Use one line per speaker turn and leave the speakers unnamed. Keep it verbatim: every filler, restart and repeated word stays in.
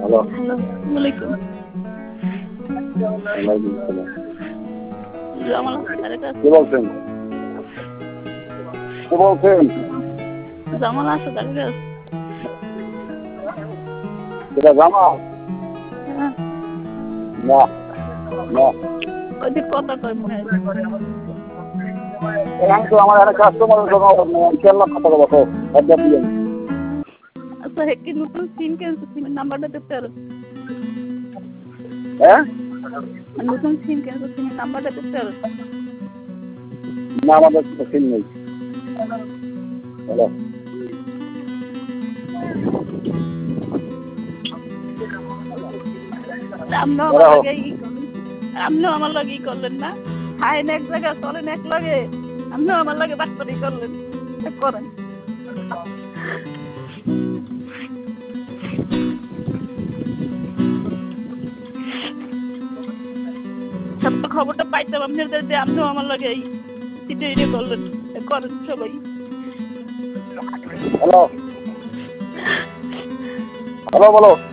Hello
hello, আসসালামু আলাইকুম।
ওয়ালাইকুম আসসালাম।
জামাল আছে তার কাছে?
কে বলছেন? কে বলছেন?
জামাল আছে তার কাছে?
এটা জামাল?
হ্যাঁ,
না না
ওই যে কথা কয় মনে হয়।
এখানে তো আমার একটা কাস্টমারের সঙ্গে কেমন কথা বলবো একবার দিলেন।
আচ্ছা, একটি নতুন সিম কিনছে, সিমের নাম্বারটা দিতে পারেন?
হ্যাঁ
নতুন সিম কিনছে, সিমের নাম্বারটা দিতে পারেন?
না আমাদের তো সিম নেই। হ্যালো
আপনিও আমার লাগে ই করলেন, আপনিও আমার লাগে ই করলেন না? খাইন এক জায়গায়, চলেন এক লাগে, আপনিও আমার লাগে বাটপারি করলেন, করেন। সব খবরটা পাইতাম আপনাদের যে আপনিও আমার লাগে এই ইটে ইটে করলেন, করেন সবাই।
হ্যালো হ্যালো বলো।